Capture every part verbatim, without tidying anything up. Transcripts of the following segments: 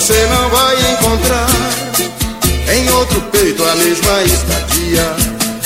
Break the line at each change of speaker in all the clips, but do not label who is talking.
você não vai encontrar em outro peito a mesma estadia.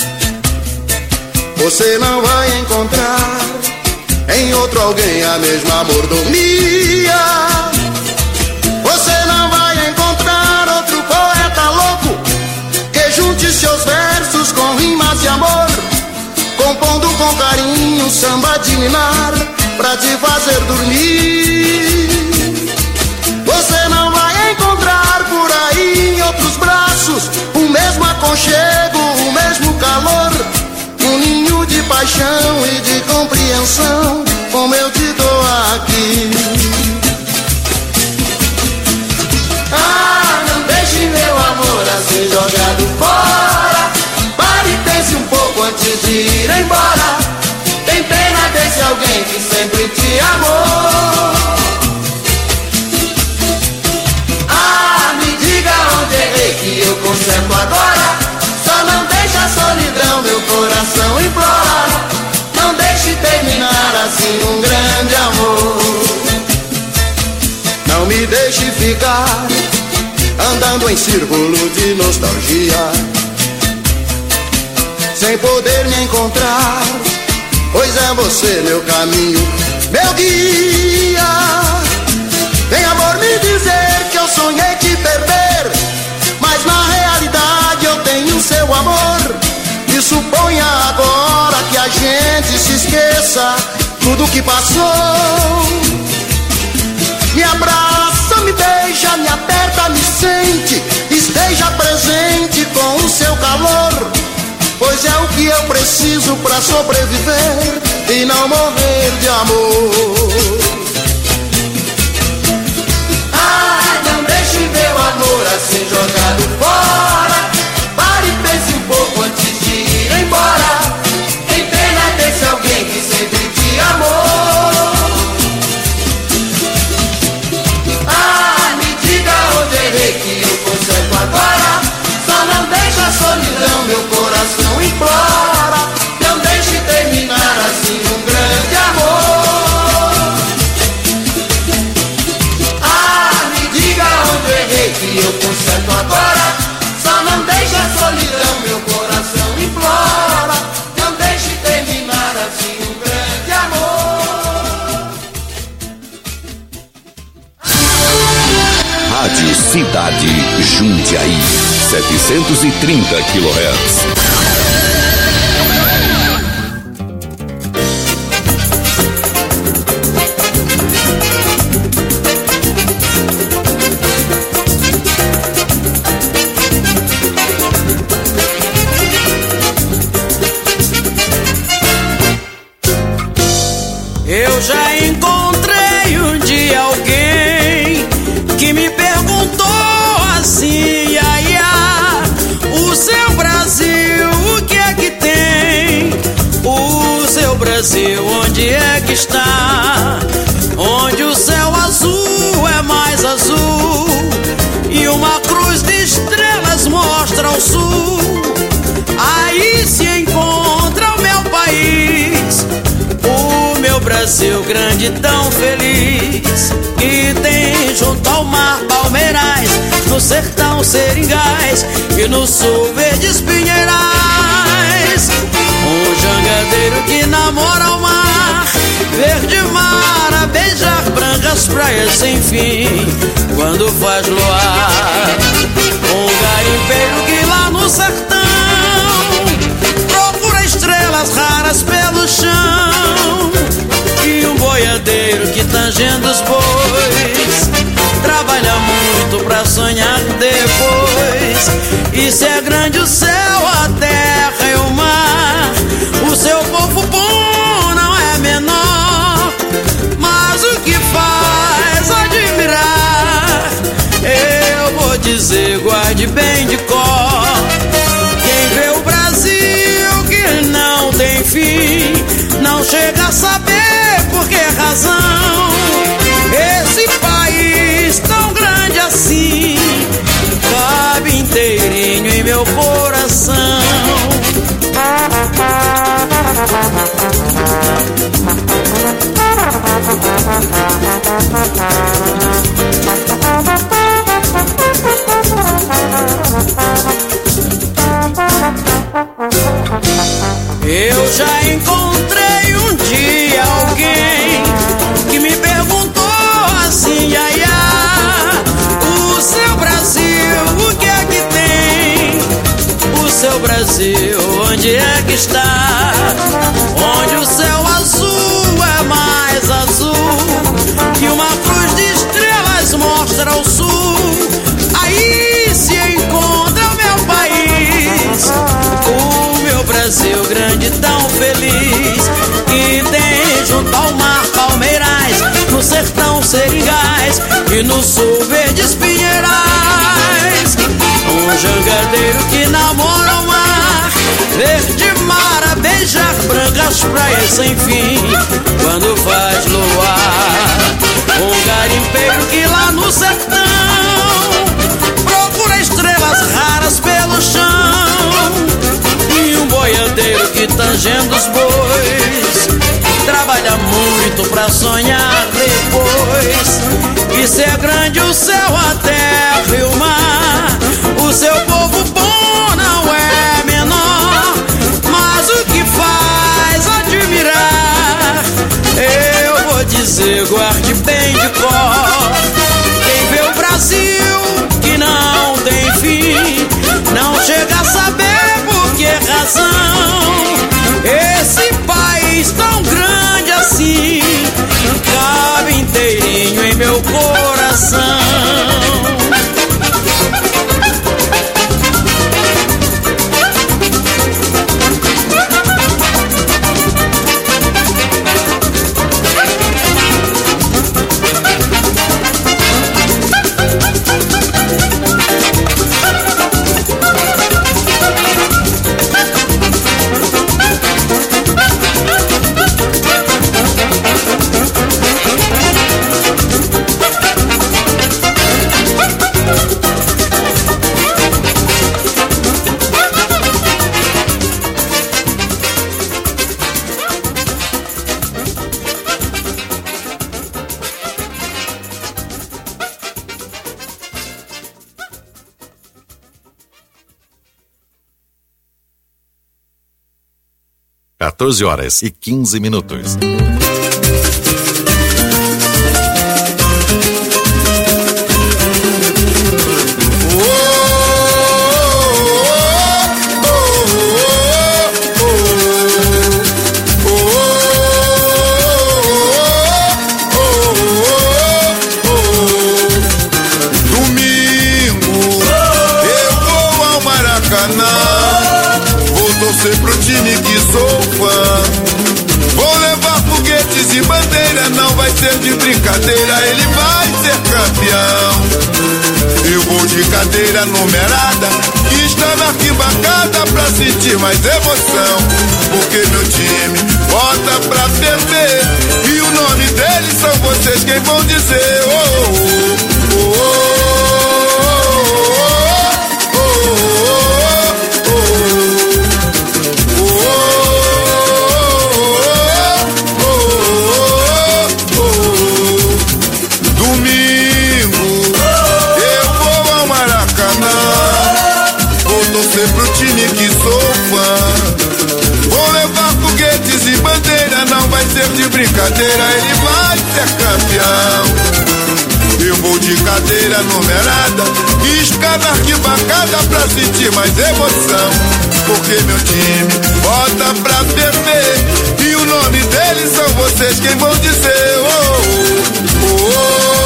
Você não vai encontrar em outro alguém a mesma mordomia. Você não vai encontrar outro poeta louco que junte seus versos com rimas de amor, compondo com carinho um samba de ninar pra te fazer dormir. Você não vai encontrar por aí em outros braços o mesmo aconchego, o mesmo calor, um ninho de paixão e de compreensão como eu te dou aqui. Ah, não deixe meu amor assim jogado fora. Pare e pense um pouco antes de ir embora. Tem pena desse alguém que sempre te amou. Ah, me diga onde errei que eu conserto agora. Só não deixe a solidão, meu coração implora. Não deixe terminar assim um grande amor. Não me deixe ficar andando em círculo de nostalgia, sem poder me encontrar, pois é você meu caminho, meu guia. Vem amor me dizer que eu sonhei te perder, mas na realidade eu tenho seu amor. E suponha agora que a gente se esqueça tudo que passou. Me abraça, me beija, me aperta, me sente, esteja presente com o seu calor, pois é o que eu preciso pra sobreviver e não morrer de amor. Ai, não deixe meu amor assim jogado fora. Pare e pense um pouco antes de ir embora. Tem pena desse alguém que sempre te amou. Ah, me diga onde errei que eu conserto agora. Só não deixe a solidão, meu coração implora. Não deixe terminar assim um grande amor. Ah, me diga onde errei que eu conserto agora. Só não deixe a solidão, meu coração implora. Não deixe terminar assim um grande amor.
Rádio Cidade Jundiaí, setecentos e trinta quilohertz.
Eu já encontrei um dia alguém que me perguntou assim, ai, ai, o seu Brasil, o que é que tem? O seu Brasil, onde é que está? Onde o céu azul é mais azul e uma cruz de estrelas mostra o sul. Aí se encontra o meu país, o meu Brasil grande tão feliz, que tem junto ao mar palmeirais, no sertão seringais e no sul verdes pinheirais. Um jangadeiro que namora o mar, verde mar a beijar brancas praias sem fim, quando faz luar. Um garimpeiro que lá no sertão procura estrelas raras pelo chão, e um boiadeiro que tangendo os bois trabalha muito pra sonhar depois. E se é grande o céu, a terra e o mar, o seu povo bom não é menor, mas o que faz admirar, eu vou dizer, guarde bem de cor. Quem vê o Brasil que não tem fim, não chega a saber por que razão esse país tão grande assim cabe inteirinho em meu coração. Brasil, onde é que está? Onde o céu azul é mais azul que uma cruz de estrelas mostra ao sul. Aí se encontra o meu país, o meu Brasil grande, tão feliz, que tem junto ao mar palmeirais, no sertão seringais e no sul verdes pinheirais. Um jangadeiro que namora o mar, verde mar a beijar brancas praias sem fim, quando faz luar. Um garimpeiro que lá no sertão procura estrelas raras pelo chão, e um boiadeiro que tangendo os bois trabalha muito pra sonhar depois. E se é grande o céu, a terra e o mar, o seu povo bom não é menor, mas o que faz admirar, eu vou dizer, guarde bem de cor. Quem vê o Brasil que não tem fim, não chega a saber por que razão esse país tão grande assim cabe inteirinho em meu coração.
quatorze horas e quinze minutos.
De brincadeira, ele vai ser campeão. Eu vou de cadeira numerada, que está na arquibancada pra sentir mais emoção. Porque meu time bota pra perder, e o nome deles são vocês quem vão dizer. Oh, oh, oh, oh, oh, oh, oh, oh. Pro time que sou fã, vou levar foguetes e bandeira, não vai ser de brincadeira, ele vai ser campeão. Eu vou de cadeira numerada, escada arquibancada pra sentir mais emoção. Porque meu time bota pra perder, e o nome deles são vocês quem vão dizer. Oh, oh, oh, oh.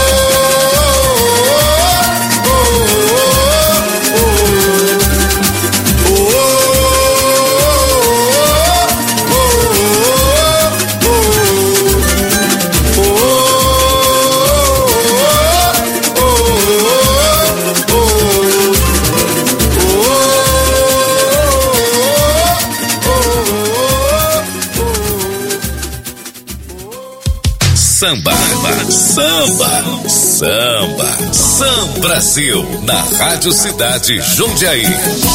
Samba, samba, samba, Samba Brasil, na Rádio Cidade Jundiaí.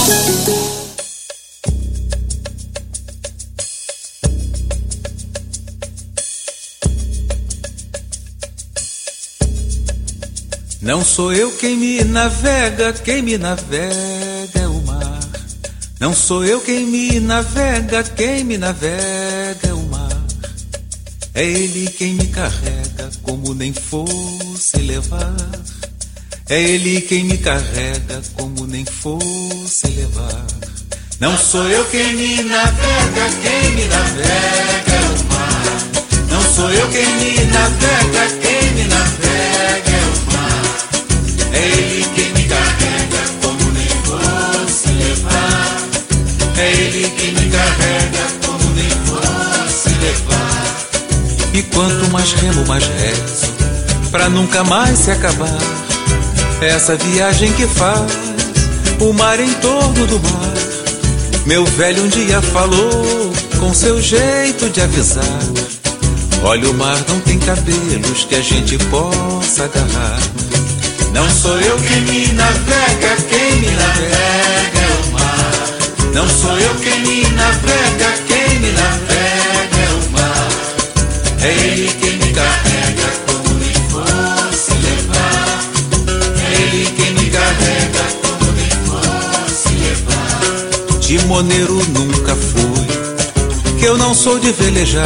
Não sou eu quem me navega, quem me navega é o mar. Não sou eu quem me navega, quem me navega é o mar. É ele quem me carrega como nem fosse levar. É ele quem me carrega como nem fosse levar. Não sou eu quem me navega, quem me navega é o mar. Não sou eu quem me navega, quem me navega é o mar. É ele quem me carrega como nem fosse levar. É ele quem me carrega como nem fosse levar. E quanto mais remo, mais rezo, pra nunca mais se acabar. Essa viagem que faz o mar em torno do mar. Meu velho um dia falou com seu jeito de avisar: olha, o mar não tem cabelos que a gente possa agarrar. Não sou eu quem me navega, quem me navega é o mar. Não sou eu quem me navega, quem me navega é o mar. É ele quem me carrega como nem fosse levar. É ele quem me carrega como nem fosse levar. Timoneiro nunca fui, que eu não sou de velejar.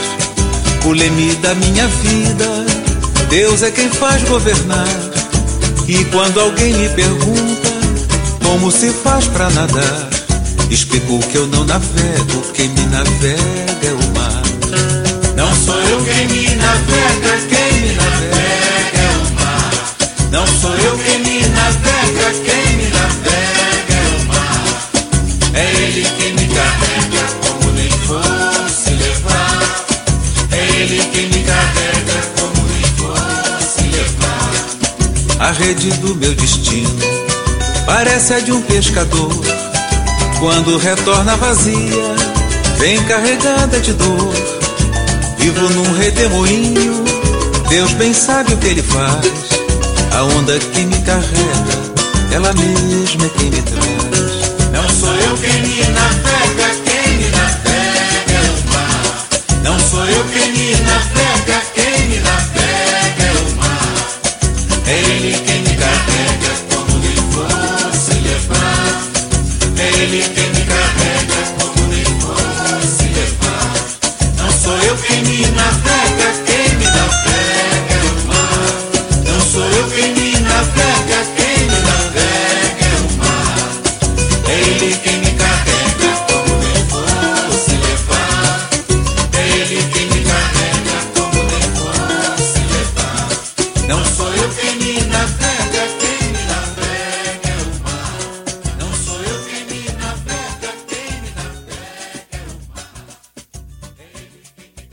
O leme da minha vida, Deus é quem faz governar. E quando alguém me pergunta como se faz pra nadar, explico que eu não navego, quem me navega é o mar. Não sou eu quem me navega, quem me navega é o mar. Não sou eu quem me navega, quem me navega é o mar. É ele quem me carrega como nem fosse levar. É ele quem me carrega como nem fosse levar. A rede do meu destino parece a de um pescador. Quando retorna vazia, vem carregada de dor. Vivo num redemoinho, Deus bem sabe o que ele faz. A onda que me carrega, ela mesma é quem me traz. Não sou eu quem me navega, quem me navega é o mar. Não sou eu quem me navega, quem me navega é o mar. É ele quem me carrega como nem fosse levar. É ele quem me carrega como nem fosse levar. Não sou eu quem me navega, quem me navega é o mar. Não sou eu quem me navega, quem me navega é o mar. É ele quem me carrega como nem fosse levar. É ele quem me carrega como nem fosse levar. Não sou eu quem me navega, quem me navega é o mar. Não sou eu quem me navega, quem me navega é o mar. É ele quem me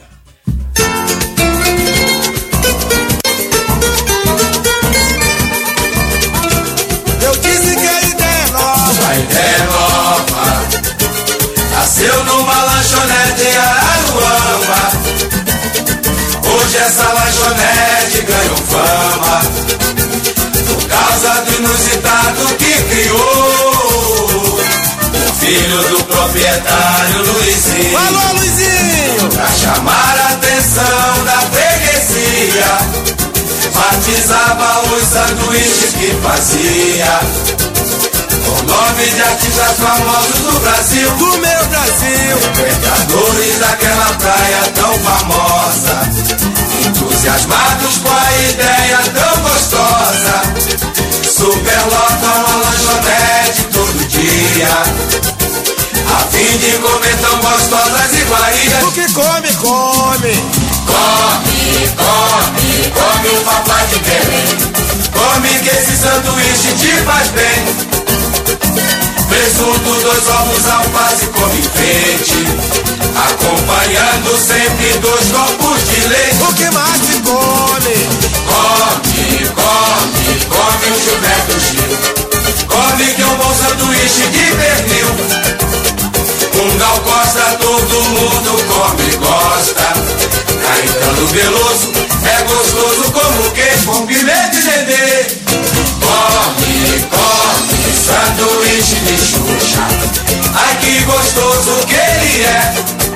Eu disse que a ideia é nova.
A ideia é nova. Nasceu numa lanchonete em Araruama. Hoje essa lanchonete ganhou fama por causa do inusitado que criou o filho do proprietário Luizinho.
Alô, Luizinho!
Pra chamar a atenção da freguesia, batizava os sanduíches que fazia com nome de artistas famosos do Brasil.
Do meu Brasil!
Frequentadores daquela praia tão famosa, entusiasmados com a ideia tão gostosa, superlotam a lanchonete todo dia, a fim de comer tão gostosas iguarias.
O que come, come!
Come, come, come o papai de Belém. Come que esse sanduíche te faz bem. Presunto, dois ovos, alface, come em frente, acompanhando sempre dois copos de leite.
O que mais se come?
Come, come, come o Gilberto Gil. Come que é um bom sanduíche de pernil. Um Gal Costa todo mundo come e gosta. Caetano Veloso é gostoso como queijo com pimenta e dendê. Come, come, sanduíche de Xuxa. Ai que gostoso que ele é.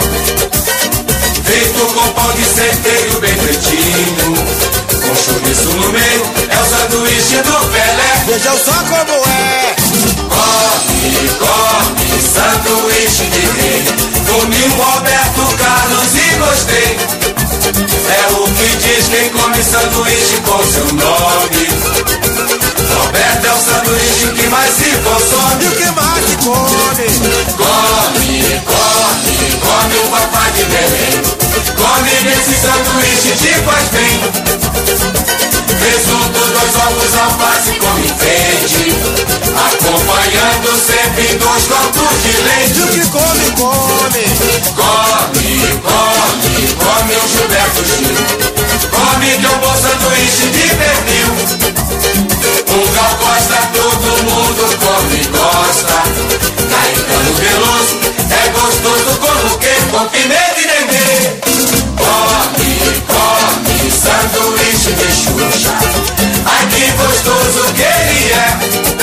Feito com pão de centeio bem feitinho, com chouriço no meio, é o sanduíche do Pelé.
Vejam só como é!
Come, come, sanduíche de rei. Comi um Roberto Carlos e gostei. É o que diz quem come sanduíche com seu nome. Roberto é o sanduíche que mais se consome.
E o que mais se
come.
Come, come, come o papai de Belém. Come nesse sanduíche de faz bem. Presunto, dois ovos, alface com enfeite, acompanhando sempre dois copos de leite.
O que come, come.
Come, come, come o Gilberto Gil. Come que é um bom sanduíche de pernil. O Gal Costa, todo mundo come e gosta. Caetano Veloso é gostoso como quem com pimenta e dendê. Come, come, sanduíche de Xuxa. Ai que gostoso que ele é.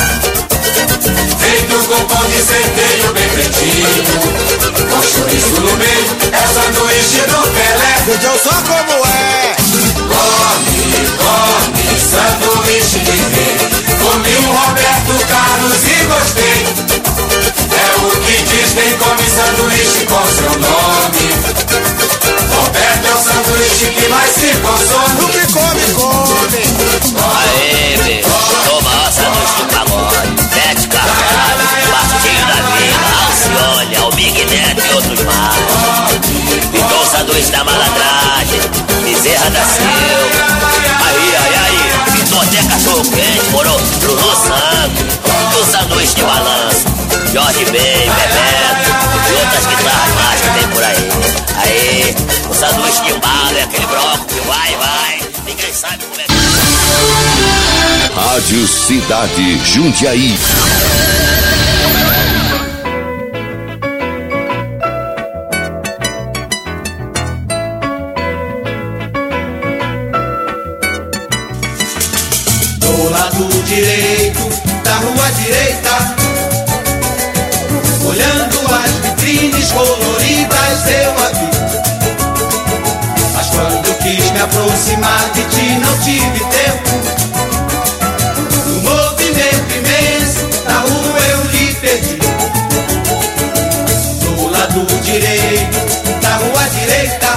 Feito com pão de centeio bem pretinho, com chouriço no meio, é sanduíche do Pelé.
Vejam só como é.
Come, come, sanduíche de rei. Comi um Roberto Carlos e gostei. É o que diz quem come sanduíche com seu nome. Roberto é o sanduíche que mais se consome.
O que come, come.
Aê, bê, toma sanduíche de pagode, Bete Carvalho, Martinho da Vila, Alcione, Almig Neto e outros mais. Então o sanduíche da malandragem, Bezerra da Silva. Aí, aí, aí, pintou até cachorro quente, morou Lulu Santos. O sanduíche de balanço, Jorge Ben, Bebeto e outras guitarras mais que tem por aí. Aí, o sanduíche de bala é aquele broco que vai, vai, ninguém sabe como é que é.
Rádio Cidade Jundiaí.
Do lado direito da rua direita, olhando as vitrines coloridas eu a vi. Mas quando quis me aproximar de ti não tive tempo. No movimento imenso da rua eu lhe perdi. Do lado direito da rua direita,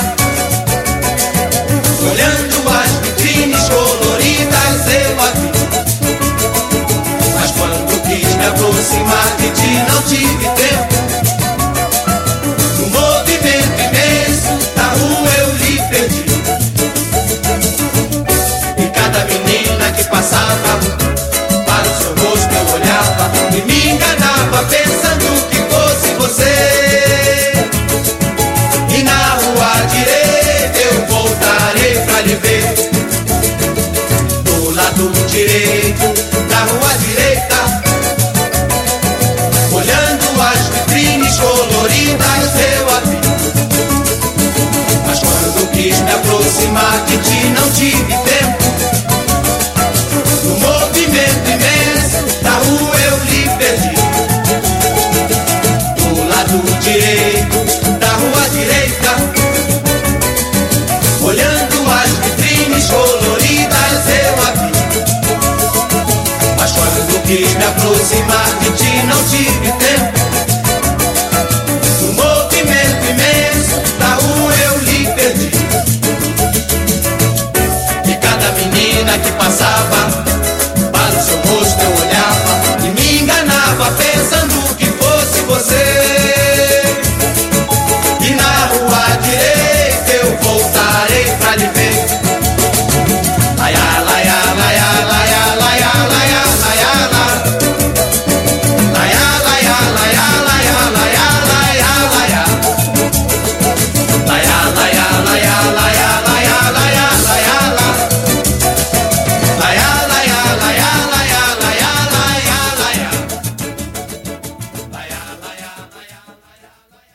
olhando as vitrines coloridas eu a vi. Mas quando quis me aproximar de ti não tive tempo. No movimento imenso da rua eu lhe perdi. E cada menina que passava, para o seu rosto eu olhava e me enganava pensando que fosse você. E na rua direita eu voltarei pra lhe ver. Do lado direito da rua direita, olhando as vitrines coloridas eu a vi. Mas quando quis me aproximar de ti não tive tempo. No movimento imenso da rua eu lhe perdi. Do lado direito da rua direita, olhando as vitrines coloridas eu a vi. Mas quando quis me aproximar de ti não tive tempo. No movimento imenso da rua eu lhe perdi. E cada menina que passava, para o seu rosto eu olhava e me enganava pensando que fosse você. E na rua direita eu voltarei pra lhe ver. Laia, laia, laia, laia, laia, laia, laia, laia. Laia, laia, laia, laia, laia, laia, laia. Laia, laia, laia, laia, laia, laia, laia, laia. Laia, laia, laia, laia, laia, laia, laia. Laia, laia, laia, laia.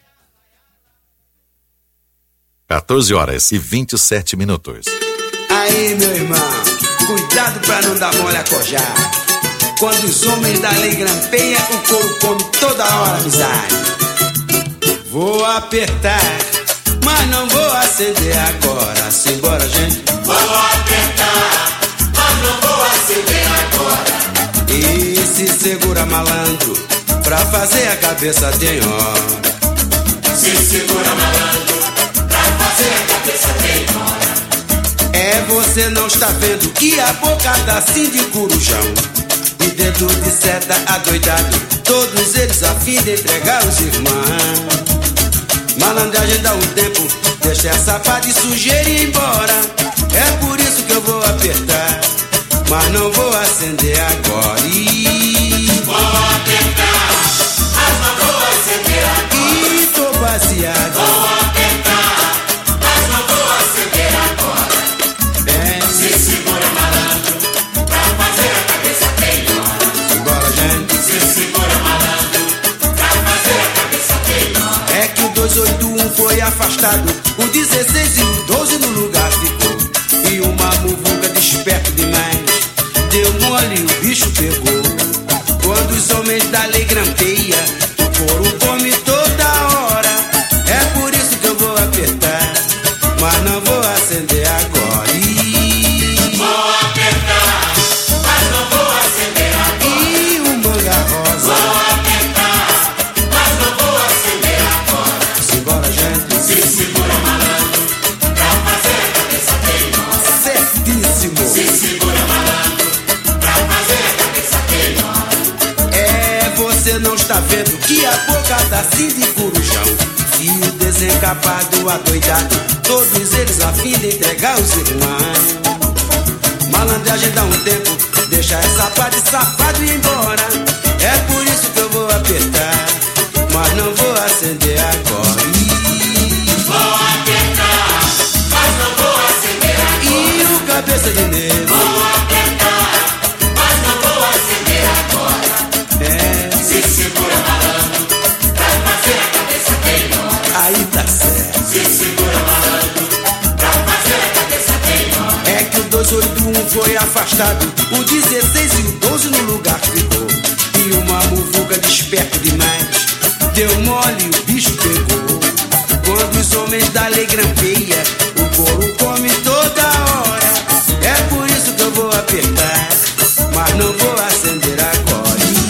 quatorze horas e vinte e sete minutos.
Aí, meu irmão, cuidado pra não dar mole a cojar. Quando os homens da lei grampeiam, o couro come toda hora amizade. Vou apertar, mas não vou acender agora. Simbora, gente.
Vou apertar, mas não vou acender agora.
E se segura, malandro, pra fazer a cabeça tem hora.
Se segura, malandro, pra fazer a cabeça tem hora.
É, você não está vendo que a boca dá assim de corujão. de dedo de seta adoidado, todos eles a fim de entregar os irmãos. Malandragem dá um tempo, deixa essa pá de sujeira ir embora. É por isso que eu vou apertar, mas não vou acender agora. E...
vou apertar, mas não vou acender agora.
E tô baseado.
Vou apertar, mas não vou acender agora.
É.
Se segura, malandro, pra fazer a cabeça melhor.
Simbora, gente.
Se segura, malandro, pra fazer a cabeça melhor.
É que o dois oito um foi afastado, o dezesseis e o doze no lugar ficou. E uma muvuca desperto demais deu mole, o bicho pegou. Quando os homens da lei grampeia, o couro come toda hora. É por isso que eu vou apertar, mas não vou acender agora. E...
vou apertar, mas não vou acender agora.
E o manga rosa.
Vou apertar, mas não vou acender agora.
Simbora, gente.
Se segura, malandro, pra fazer a cabeça melhor.
Certíssimo.
Se segura, malandro, pra fazer a cabeça melhor.
É, você não está vendo que a boca tá assim de corujão. Fio desencapado, adoidado, todos eles a fim de entregar os irmãos. Malandragem dá um tempo, deixa essa pá de safado ir embora. É por isso que eu vou apertar, mas não vou acender agora. E...
vou apertar, mas não vou acender agora.
E o cabeça de negro.
Vou apertar, mas não vou acender agora.
É,
Se segura, malandro, pra fazer a cabeça melhor.
aí tá certo.
Se segura, malandro, pra fazer a cabeça melhor.
É que o dois oito um foi afastado, o dezesseis e o doze no lugar ficou. E uma muvuca desperto demais deu mole, o bicho pegou. Quando os homens da lei grampeia, o couro come toda hora. É por isso que eu vou apertar, mas não vou acender agora.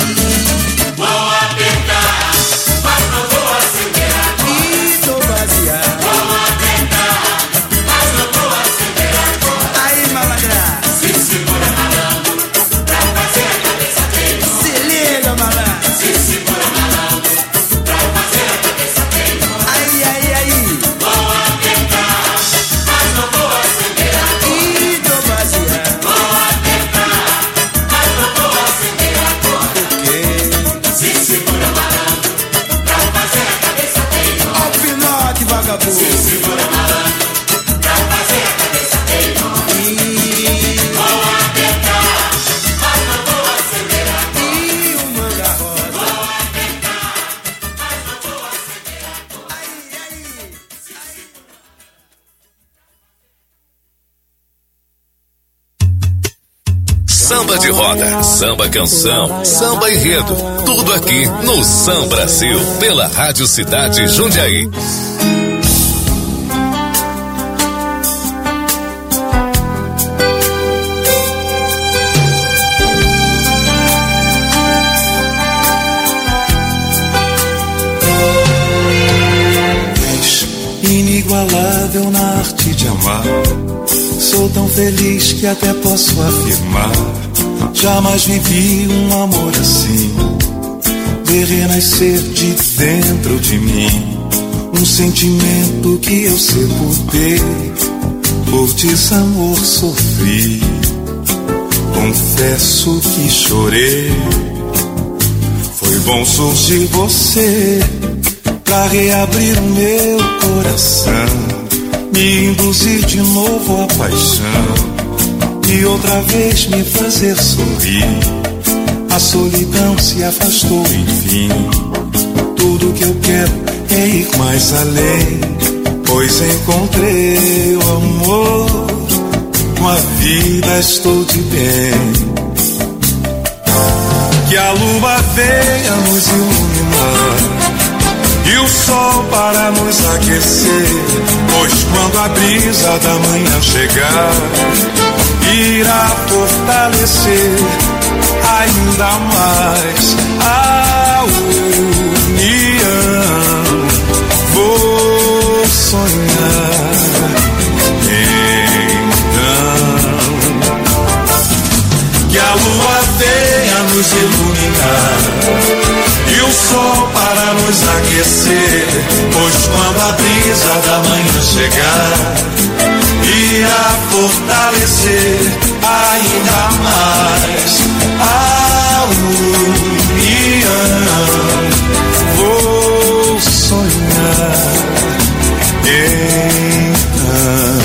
Vou apertar, mas não vou acender agora.
E tô baseado.
Vou apertar, mas não vou acender agora.
Aí, malandra,
Se segura, malandro, pra fazer a cabeça melhor.
se liga, malandro.
Se segura, malandro, pra fazer a cabeça melhor.
Aí, aí, aí.
Vou apertar, mas não vou acender agora.
E tô baseado.
Vou apertar, mas não vou acender agora.
Porque
Se segura, malandro, pra fazer a cabeça melhor.
ó o pinote, vagabundo.
Se segura, malandro, pra fazer a cabeça melhor.
E...
Vou apertar, mas não vou acender agora.
E o manga rosa.
Vou apertar, mas não vou acender agora.
Aí, aí.
Samba de roda, samba canção, samba enredo, tudo aqui no Sam Brasil, pela Rádio Cidade Jundiaí.
És inigualável na arte de amar. Sou tão feliz que até posso afirmar: jamais vivi um amor assim. Ver renascer de dentro de mim um sentimento que eu sepultei. Por desamor sofri, confesso que chorei. Foi bom surgir você pra reabrir o meu coração, me induzir de novo à paixão e outra vez me fazer sorrir. A solidão se afastou, enfim. Tudo que eu quero é ir mais além, pois encontrei o amor. Com a vida estou de bem. Que a lua venha nos iluminar e o sol para nos aquecer, pois quando a brisa da manhã chegar, irá fortalecer ainda mais a união. Vou sonhar então que a lua venha nos aquecer, pois quando a brisa da manhã chegar, irá fortalecer ainda mais a união. Vou sonhar então.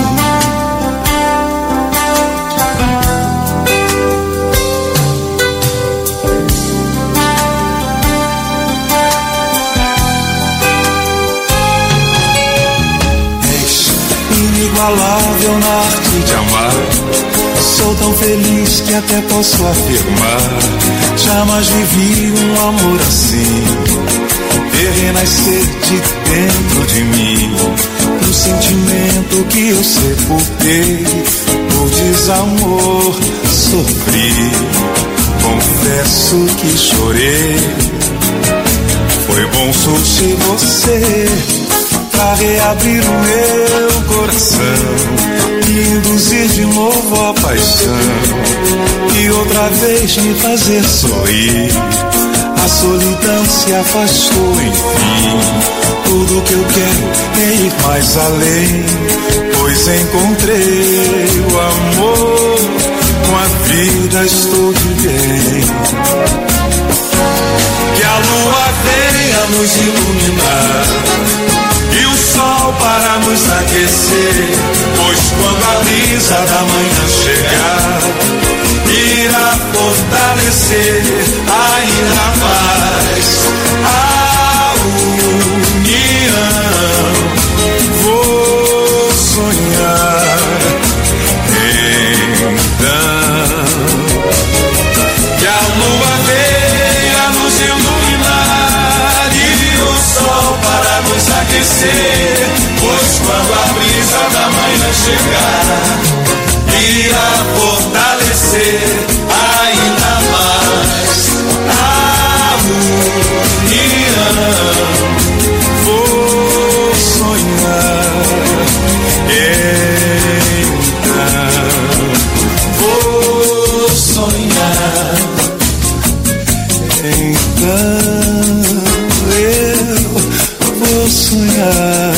Inigualável na arte de amar, sou tão feliz que até posso afirmar, jamais vivi um amor assim, ver renascer de dentro de mim um sentimento que eu sepultei, por desamor sofri, confesso que chorei. Foi bom surgir você pra reabrir o meu coração e induzir de novo a paixão e outra vez me fazer sorrir. A solidão se afastou, enfim. Tudo que eu quero é ir mais além, pois encontrei o amor. Com a vida estou de bem. Que a lua venha nos iluminar e o sol para nos aquecer, pois quando a brisa da manhã chegar, irá fortalecer ainda mais a união. Vou sonhar então. Que a lua venha nos iluminar e o sol para nos aquecer, pois quando a brisa da manhã chegar, irá fortalecer ainda mais a união. Vou sonhar então. Vou sonhar então. Eu vou sonhar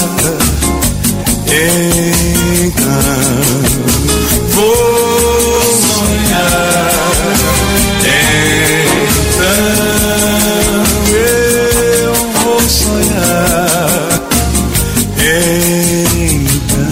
então. Vou sonhar então. Eu vou sonhar então.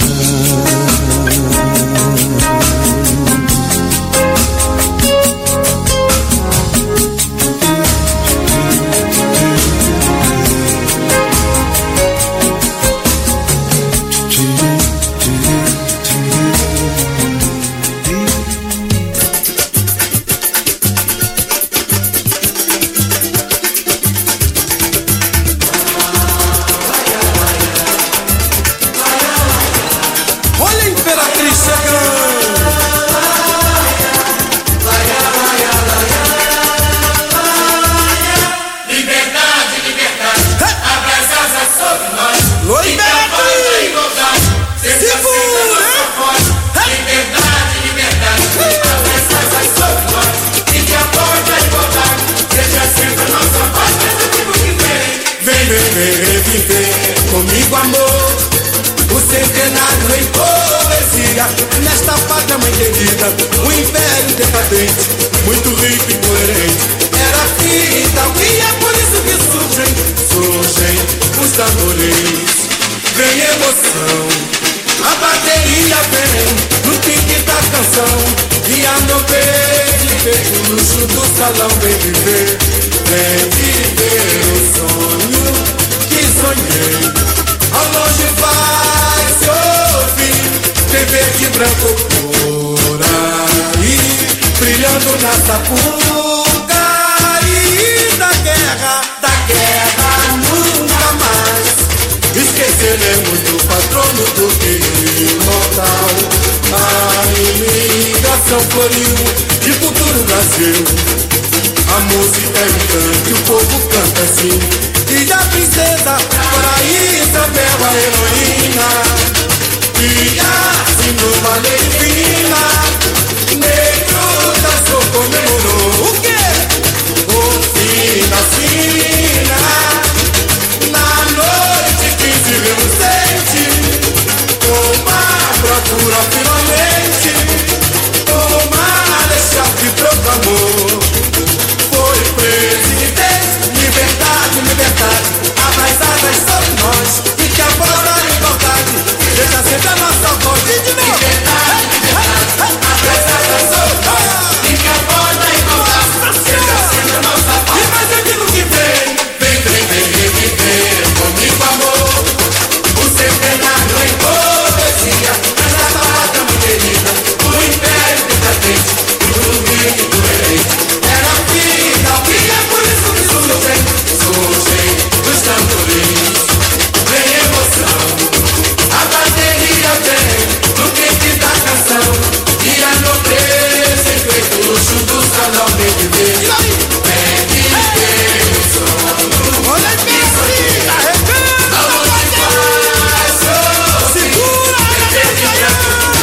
Olha a Imperatriz chegando.
Liberdade, liberdade, abra as asas sobre nós.
Oi,
E cavalo da igualdade, sempre aceita nossa voz. Liberdade, liberdade, abra as asas sobre nós. E que a voz da igualdade seja sempre a nossa voz. Nessa tribo que vem,
Vem, vem, vem, reviver comigo, amor, o centenário em poesia. Nesta pátria mãe querida, o império decadente, muito rico e coerente, era fita, e é por isso que surgem, surgem os tambores. Vem emoção, a bateria vem no pique da canção, e a meu beijo, feito o luxo do salão. Vem viver, vem viver o sonho que sonhei. Ao longe vai se ouvir, vem verde e branco por aí, brilhando na sapuca. E da guerra, da guerra nunca mais esqueceremos do patrono do filho imortal. A imigração floriu de futuro Brasil. A música é um canto e o povo canta assim. E a princesa, para Isabel, a heroína, e assim numa lei fina, negro da sua comemorou. O quê? O fim da sina,
procura finalmente o marechal que proclamou. Foi presidente, liberdade, liberdade, abraçadas sobre nós, e que a voz da liberdade deixa sempre a nossa voz. Liberdade, liberdade, abraçadas sobre nós, e que a voz da liberdade deixa sempre a nossa voz. E mais eu digo que vem, vem, vem, vem, vem, vem, vem comigo, amor. O centenário em poesia, essa palavra muito querida, o império decadente, o domínio do rei. Era vida, o que é por isso que surgem, surgem dos tamborins. Vem emoção, a bateria vem no clipe da canção, e a nobreza enfeita o luxo do salão bem viver. Vem que vem o som, olha que se arrebenta, aonde vai, segura a cabeça,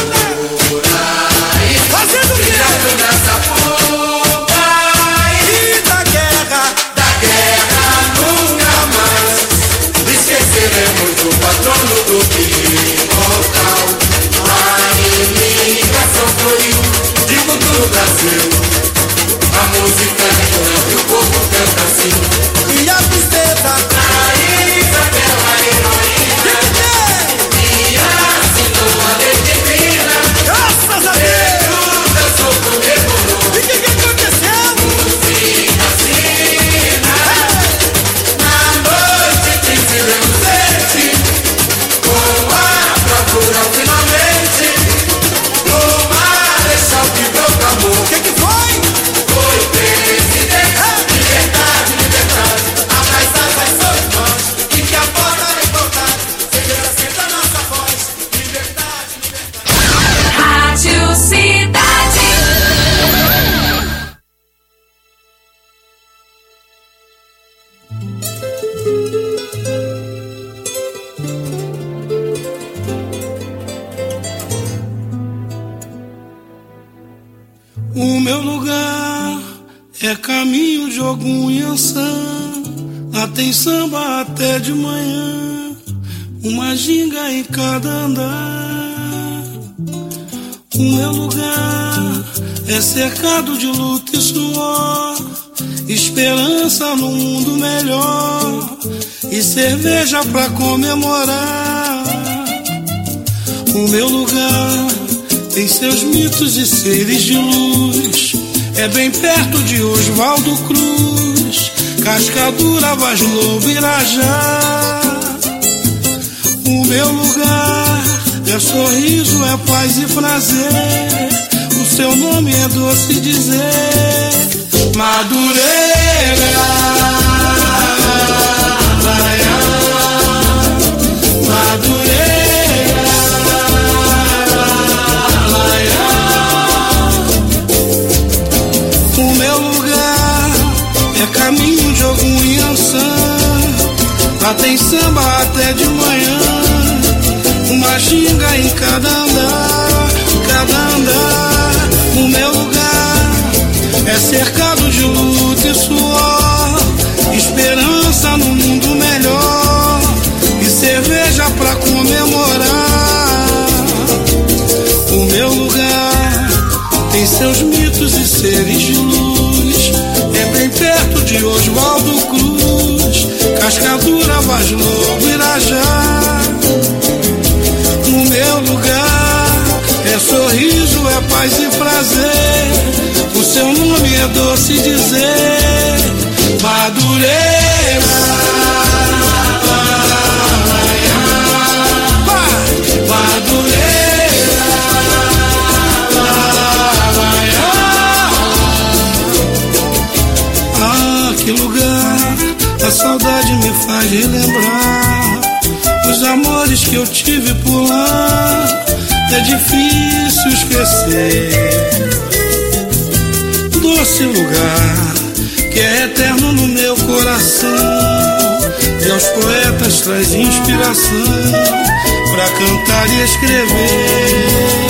fazendo o que? Nessa puta e da guerra, da guerra nunca mais esqueceremos o patrono do mortal. A imigração floriu de cultura do Brasil, a música é e o povo canta assim. E a tristeza da Isabela, a heroína, e assinou a lei divina. Graças a Deus, dançou com demorou. E o que, que aconteceu? Música assina, na noite triste reluzente, com a procura finalmente, o marechal que proclamou. O que, que foi? Foi presidente, liberdade, liberdade, abraçadas sobre nós, e que a voz da liberdade seja sempre a nossa voz. Liberdade, liberdade.
Rádio Cidade.
O meu lugar é caminho de Ogum e Ançã. Lá tem samba até de manhã, uma ginga em cada andar. O meu lugar é cercado de luta e suor, esperança no mundo melhor e cerveja pra comemorar. O meu lugar tem seus mitos e seres de luz, é bem perto de Oswaldo Cruz, Cascadura, Vaz Lobo, Irajá. O meu lugar é sorriso, é paz e prazer, o seu nome é doce dizer, Madureira. Madureira. O meu lugar é caminho de Ogum e Ançã. Lá tem samba até de manhã, uma ginga em cada andar, cada andar. O meu lugar é cercado de luta e suor, esperança no mundo melhor e cerveja pra comemorar. O meu lugar tem seus mitos e seres de luz, é bem perto de Oswaldo Cruz, Cascadura, Vaz Lobo, Irajá. O meu lugar é sorriso, é paz e prazer, o seu nome é doce dizer, Madureira. Madureira. Ah, que lugar, a saudade me faz relembrar os amores que eu tive por lá. É difícil esquecer doce lugar que é eterno no meu coração, e aos poetas traz inspiração pra cantar e escrever.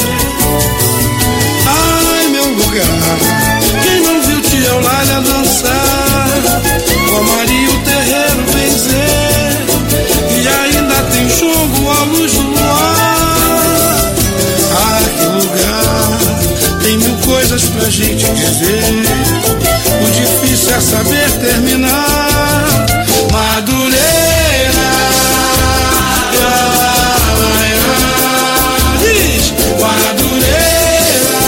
Ai, meu lugar, quem não viu Tia Eulália dançar, com a Maria o terreiro benzer, e ainda tem jongo à luz do luar, a gente dizer. O difícil é saber terminar. Madureira, diz Madureira,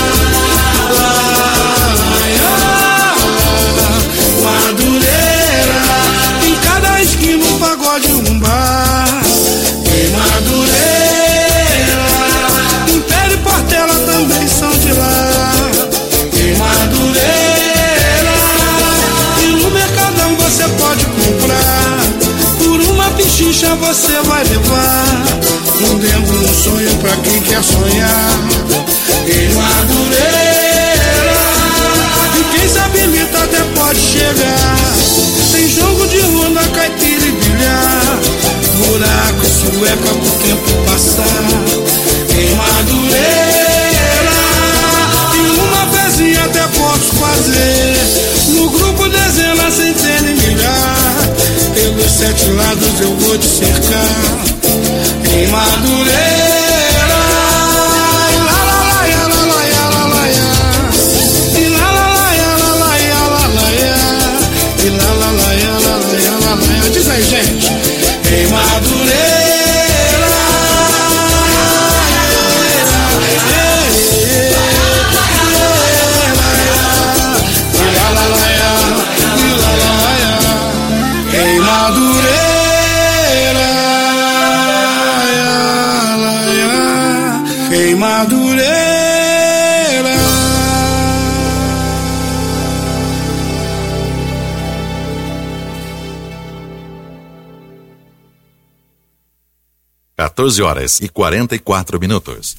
Madureira, em cada esquina um pagode, um bar. Em Madureira, Império e Portela também são de lá. Em Madureira, e no Mercadão você pode comprar. Por uma pichincha você vai levar um dentro, um sonho pra quem quer sonhar. Em Madureira, e quem sabe imita até pode chegar. Tem jogo de ronda, caipira e bilhar, buraco, sueca pro tempo passar. Em Madureira, e uma pezinha até posso fazer. No grupo dezena, centena e milhar, pelos sete lados eu vou te cercar. Em Madureira, e lá lá lá ya, lá lá ya, lá lá ya, e lá lá lá ya, lá lá ya, lá lá ya, e lá lá lá ya, lá lá ya, lá lá ya. Diz aí, gente. Em Madureira, e lá lá lá ya, e lá lá ya. Em Madureira, em Madureira.
quatorze horas e quarenta e quatro minutos.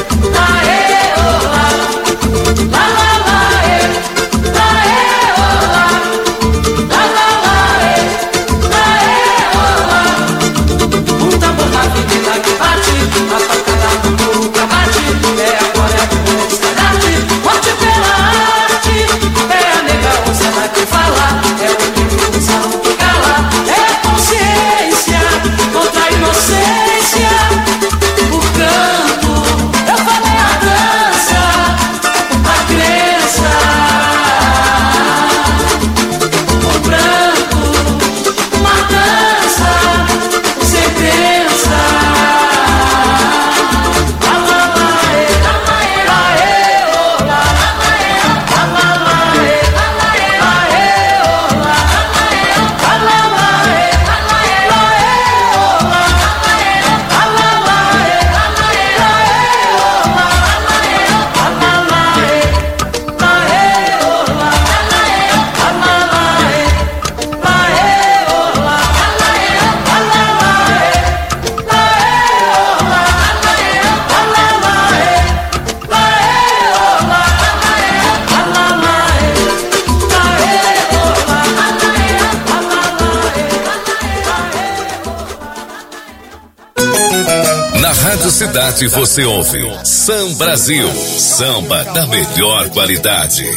La la la, eh, la eh, oh.
Cidade você ouve Sam Brasil, samba da melhor qualidade.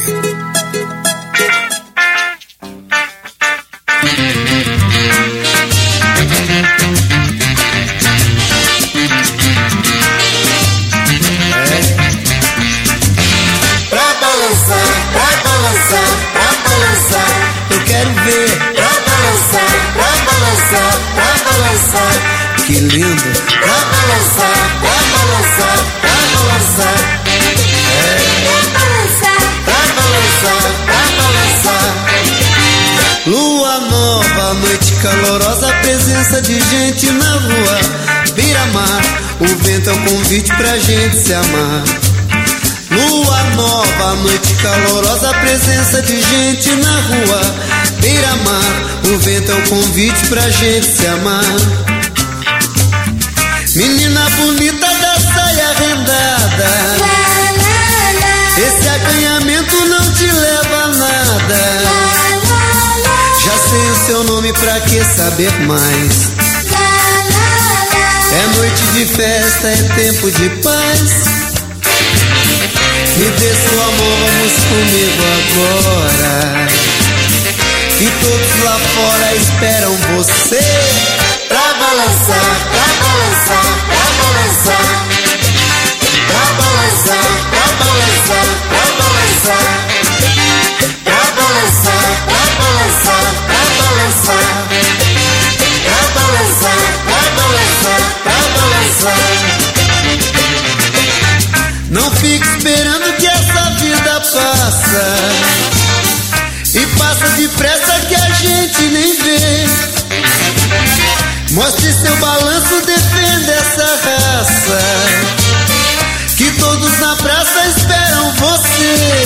Pra balançar, pra balançar, pra balançar, eu quero ver. Pra balançar, pra balançar, pra balançar, que lindo. Pra balançar, pra balançar, pra balançar, é. Pra balançar, pra balançar, pra balançar. Lua nova, noite calorosa, presença de gente na rua. Beira-mar, o vento é um convite pra gente se amar. Lua nova, noite calorosa, presença de gente na rua. Beira-mar, o vento é um convite pra gente se amar. Menina bonita da saia rendada, esse acanhamento não te leva a nada. Já sei o seu nome, pra que saber mais? É noite de festa, é tempo de paz. Me dê seu amor, vamos comigo agora, que todos lá fora esperam você. Pra balançar, pra balançar, pra balançar, pra balançar, pra balançar, pra balançar, pra balançar, pra balançar, pra balançar, pra balançar, pra balançar, pra balançar. Não fique esperando que essa vida passa, e passa depressa que a gente nem vê. Mostre seu balanço, defenda essa raça, que todos na praça esperam você.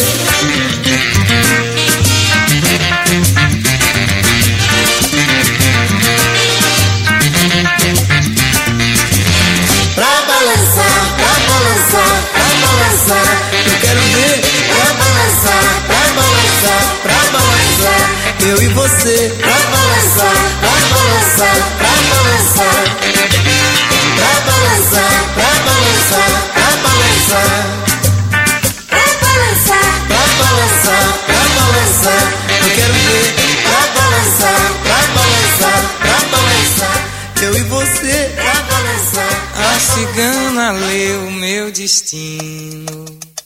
Pra balançar, pra balançar, pra balançar, eu quero ver. Pra balançar, pra balançar, pra balançar, eu e você. Pra balançar, pra balançar, pra balançar, pra balançar, pra balançar, pra balançar, pra balançar, pra balançar, pra balançar, eu quero ver. Pra balançar, pra balançar, pra balançar, eu e você. Pra balançar.
A cigana leu meu destino.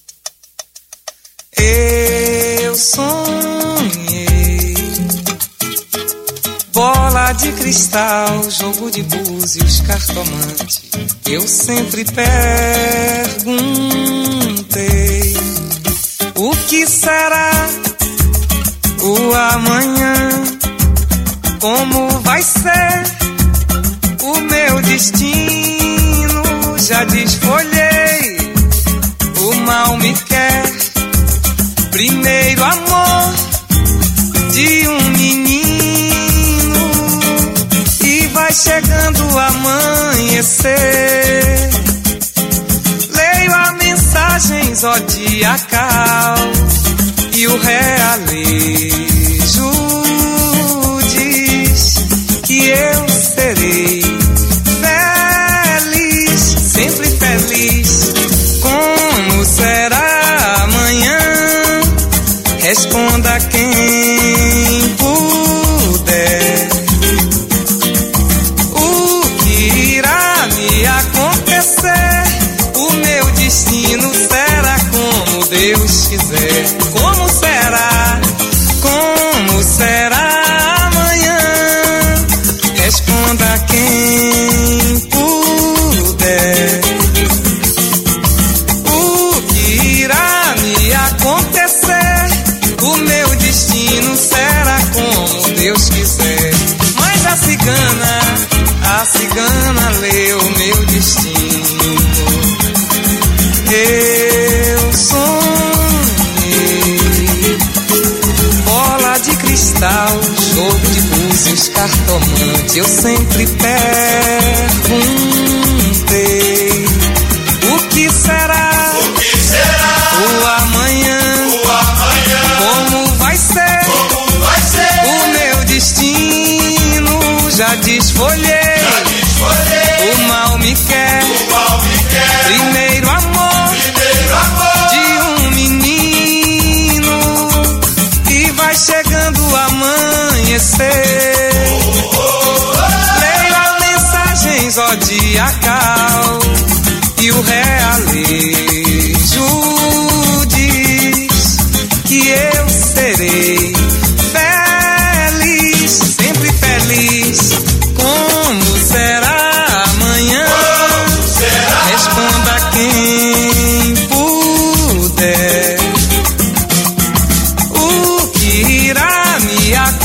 Eu sonhei. Bola de cristal, jogo de búzios, cartomante. Eu sempre perguntei: o que será o amanhã? Como vai ser o meu destino? Já desfolhei, o mal me quer. Primeiro amor de um menino, e vai chegando o amanhecer. Leio a mensagem zodiacal e o realejo diz que eu serei feliz, sempre feliz. Como será amanhã? Responda quem puder. O que irá me acontecer? O meu destino será como Deus quiser. Como será? Como será amanhã? Responda quem puder. O que irá me acontecer? O meu destino será como Deus quiser. Mas a cigana, a cigana leu meu destino. Eu sonhei. Bola de cristal, jogo de búzios, cartomante. Eu sempre perguntei: o que será?
O que será?
O amanhã.
O amanhã.
Como vai ser?
Como vai ser?
O meu destino já desfolhei.
Já desfolhei.
O mal me quer.
O mal me quer.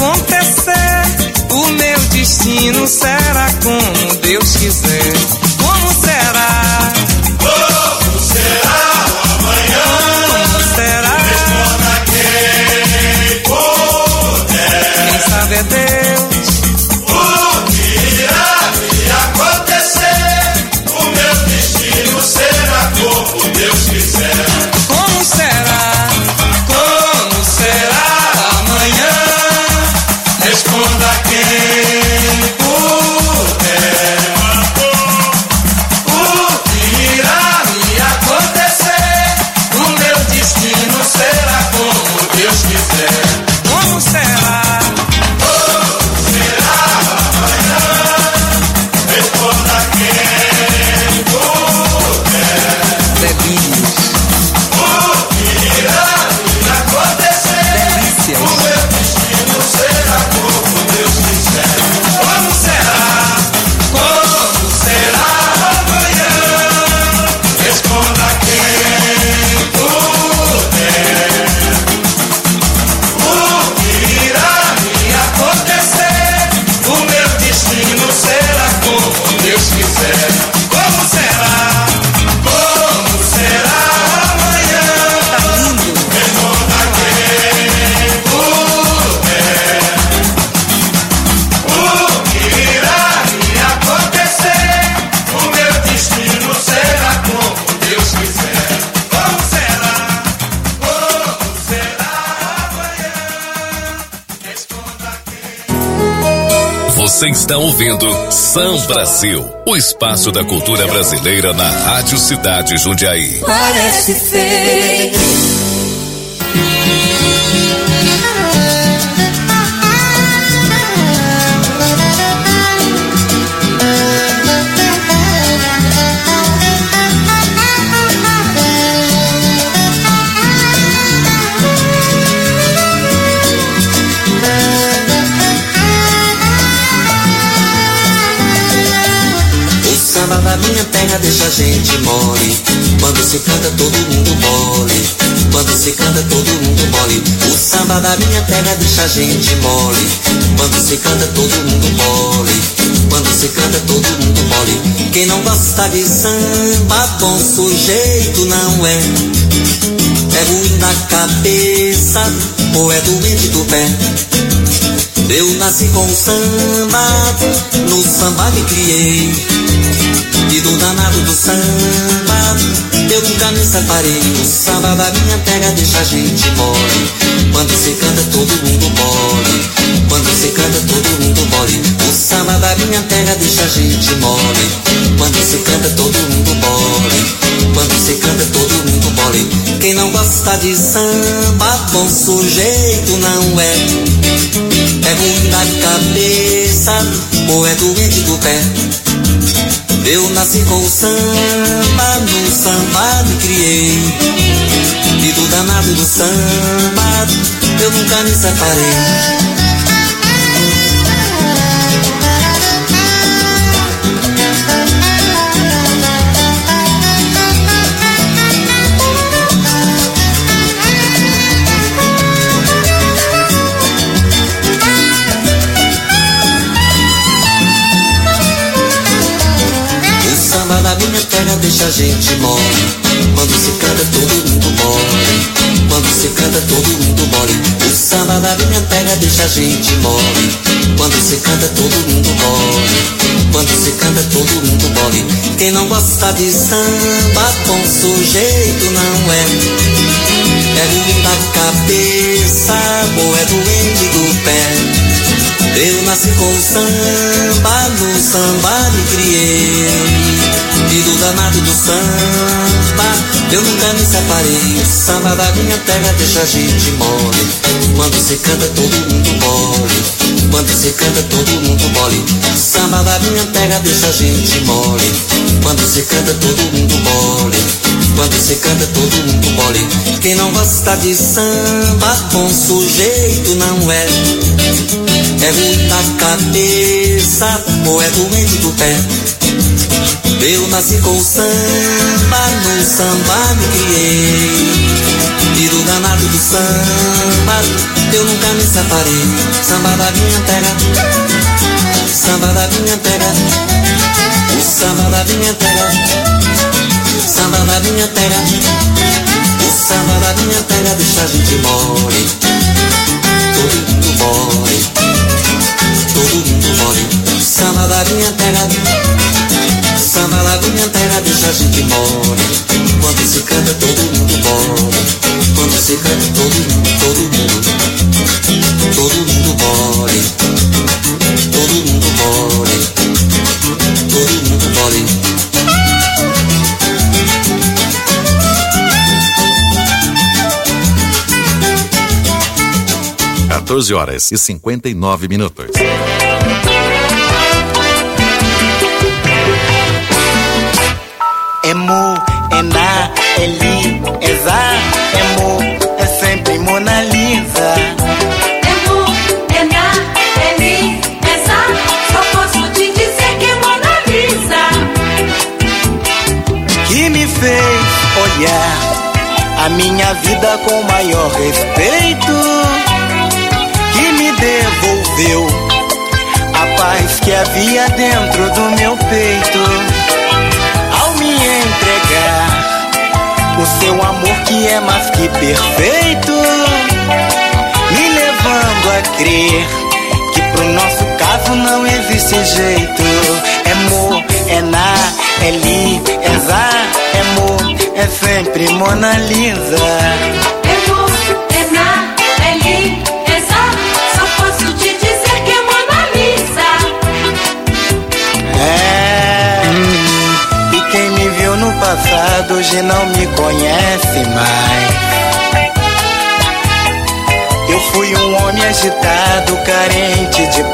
acontecer, o meu destino será como Deus quiser. Como será?
Como será amanhã?
Como será?
Responda quem puder.
Quem sabe é Deus.
O que irá me acontecer, o meu destino será como Deus quiser.
Como será?
Como será amanhã? Responda quem puder. O que irá me acontecer, o meu destino será como Deus quiser.
Como será?
Como será amanhã? Responda quem puder.
Delírios.
O que irá me acontecer,
Delícias.
o meu destino será como Deus quiser. Como será? Como será amanhã? Responda quem puder. O que irá me acontecer, o meu destino será como Deus quiser. Como será? Como será amanhã?
Tá lindo.
Responda quem puder. O que irá me acontecer, o meu destino será como Deus quiser. Como será? Como será amanhã? Responda quem.
Você está ouvindo Sam Brasil, o espaço da cultura brasileira na Rádio Cidade Jundiaí.
Parece fake.
O samba da minha terra deixa a gente mole. Quando se canta todo mundo mole. Quando se canta todo mundo mole. O samba da minha terra deixa a gente mole. Quando se canta todo mundo mole. Quando se canta todo mundo mole. Quem não gosta de samba, bom sujeito não é. É ruim na cabeça ou é doente do pé. Eu nasci com samba, no samba me criei. E do danado do samba, eu nunca me separei. O samba da minha terra deixa a gente mole. Quando se canta todo mundo mole. Quando se canta todo mundo mole. O samba da minha terra deixa a gente mole. Quando se canta todo mundo mole. Quando se canta todo mundo mole. Quem não gosta de samba, bom sujeito não é. É ruim na cabeça ou é doente do pé. Eu nasci com samba, no samba me criei. E do danado do samba, eu nunca me separei. Da minha terra deixa a gente mole. Quando se canta todo mundo mole. Quando se canta todo mundo mole. O samba da minha terra deixa a gente mole. Quando se canta todo mundo mole. Quando se canta todo mundo mole. Quem não gosta de samba, bom sujeito não é. É ruim da cabeça ou é doente do pé. Eu nasci com samba, no samba me criei. E do danado do samba, eu nunca me separei. O samba da minha terra deixa a gente mole. Quando se canta todo mundo mole. Quando se canta todo mundo mole. O samba da minha terra deixa a gente mole. Quando se canta todo mundo mole. Quando se canta todo mundo mole. Quem não gosta de samba, bom sujeito não é. É ruim na cabeça ou é doente do pé. Eu nasci com samba, no samba me criei. Filho danado do samba, eu nunca me separei. Samba da minha terra, samba da minha terra, o samba da minha terra, samba da minha terra, o samba da minha terra deixa a gente mole. Todo mundo mole, todo mundo mole. Samba da minha terra, samba da minha terra deixa a gente mole. Quando se canta todo mundo mole. Quando se canta todo mundo, todo mundo, todo mundo mole. Todo mundo mole, todo mundo mole.
quatorze horas e cinquenta e nove minutos.
É mu, é na, é li, é za, é mu, é sempre Mona Lisa.
É mu, é na, é li, é za, só posso te dizer que é Mona Lisa.
Que me fez olhar a minha vida com maior respeito. Que me devolveu a paz que havia dentro do meu peito. Ao me entregar o seu amor que é mais que perfeito, me levando a crer que pro nosso caso não existe jeito. É mo, é na, é li, é za, é mo, é sempre Mona Lisa.
É mo, é na, é li, é za, só posso te dizer que é Mona Lisa.
É, e quem me viu no passado hoje não me conhece mais. Eu fui um homem agitado, carente de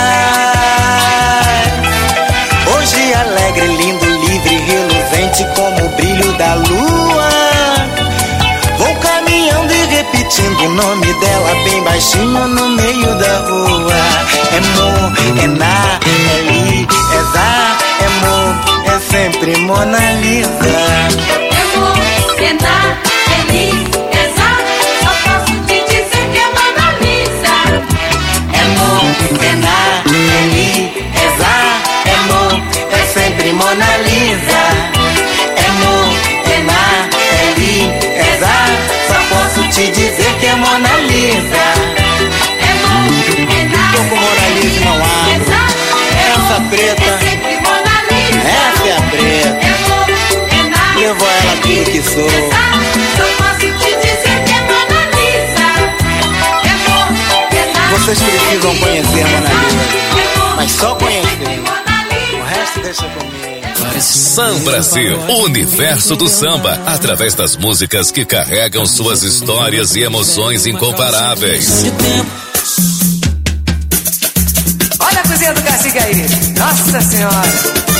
paz. Hoje alegre, lindo, livre, reluzente como o brilho da lua. Vou caminhando e repetindo o nome dela bem baixinho no meio da rua. É mo, é na, é li, é za, é mo, é sempre Mona Lisa.
É mo, é na, é li, é za, só posso te dizer que é Mona Lisa.
É mo, é na, é li, é za, é mo, é sempre Mona Lisa. É mo, é na, é li, é za, só posso te dizer que é Mona Lisa.
É mo, é na,
tô com Mona Lisa e não abro. Essa preta,
é sempre Mona Lisa.
essa é a preta.
É mo, é na,
Levo ela tudo que sou.
só posso te dizer que é Mona Lisa. É mo, é na,
Vocês precisam conhecer a Mona Lisa, mas só conhecer. O resto deixa comigo.
Sam Brasil, o universo do samba, através das músicas que carregam suas histórias e emoções incomparáveis.
Olha a cozinha do cacique aí. Nossa Senhora.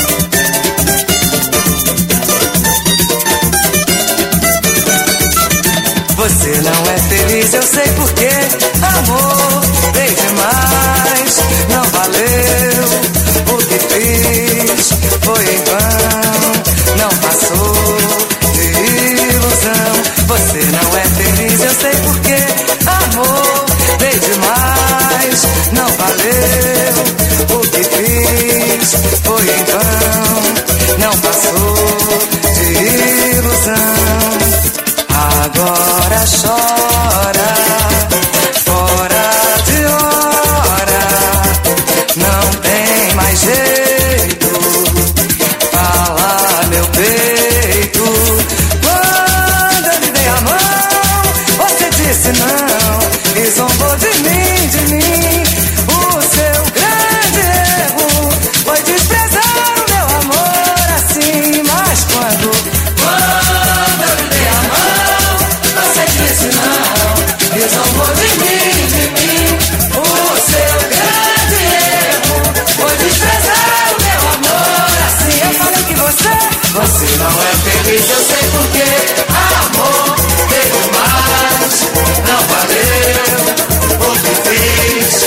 Você não é feliz, eu sei porquê. Amor, dei demais, não valeu. O que fiz foi em vão, não passou de ilusão. Você não é feliz, eu sei porquê. Amor, dei demais, não valeu. O que fiz foi em vão, não passou de ilusão. Agora chora, fora de hora, não tem mais jeito, fala meu peito. Quando eu lhe dei a mão, você disse não, e zombou de mim, de mim. O seu grande erro foi desprezar o meu amor assim, mas quando, quando eu lhe dei a mão, você disse não, e zombou de mim, de mim. O seu grande erro foi desprezar o meu amor assim. Eu falei que você, você não é feliz, eu sei porquê. Amor, teve mais, não valeu. O que fiz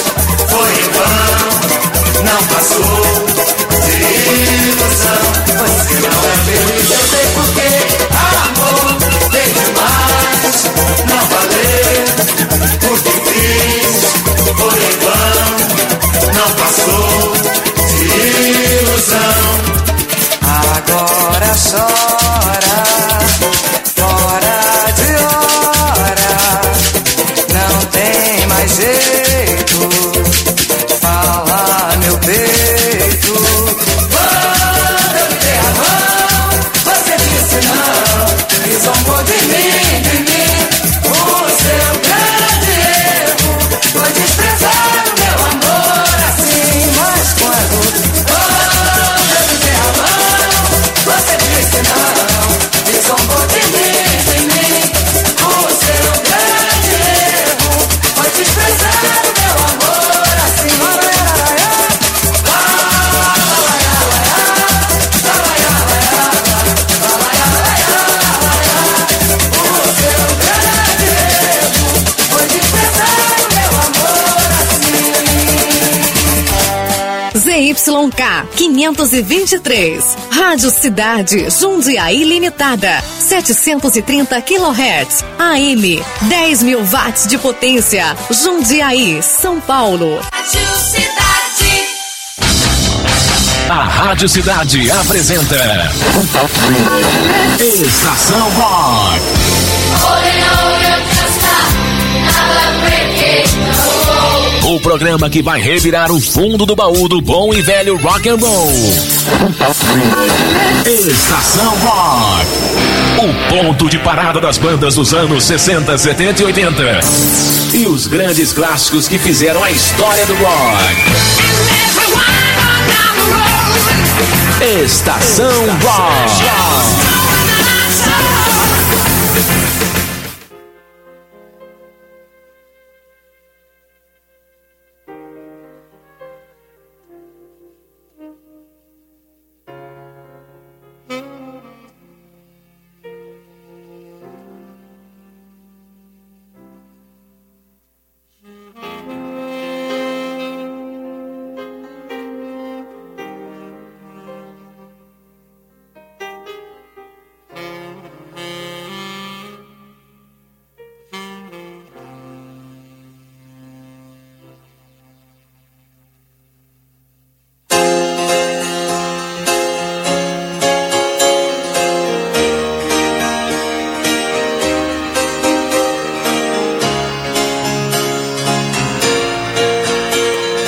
Y K quinhentos e vinte e três. Rádio Cidade Jundiaí Limitada, setecentos e trinta quilohertz, A M, dez mil watts de potência, Jundiaí, São Paulo.
Rádio Cidade.
A Rádio Cidade apresenta Estação Rock. O programa que vai revirar o fundo do baú do bom e velho rock and roll. Estação Rock. O ponto de parada das bandas dos anos sessenta, setenta e oitenta. E os grandes clássicos que fizeram a história do rock. Estação Rock.